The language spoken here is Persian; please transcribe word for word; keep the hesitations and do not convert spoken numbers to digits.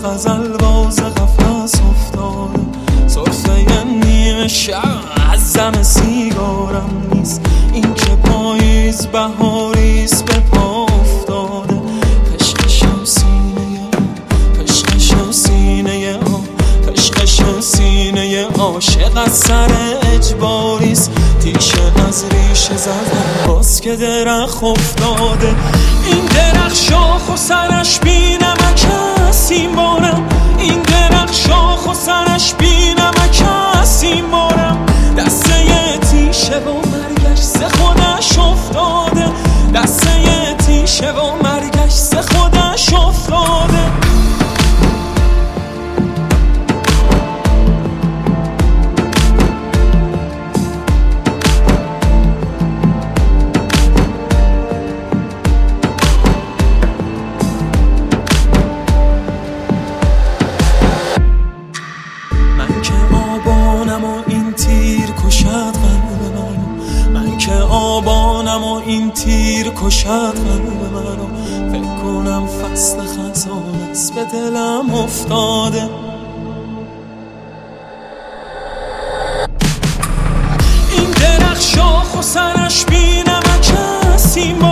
غزل باز قفس افتاده، سرفه نیمه شب از زم سیگارم نیست، این که پاییز بهاریست به پا افتاده. قشقش و سینه قشقش و سینه قشقش و سینه عاشق از سر اجباریست، تیشه از ریشه زدن باز که درخت افتاده. این درخت شاخ و سرش بی نمک است این بارم، این درخت شاخ و سرش بی نمک است این بارم. دسته تیشه و مرگش ز خودش افتاده، دسته تیشه و مرگش ز خودش افتاده. من که آبانم و این تیر کشد قلب منو، من که آبانم و این تیر کشد قلب منو. فکر کنم فصل خزان است به دلم افتاده. این درخت شاخ و سرش بی نمک است این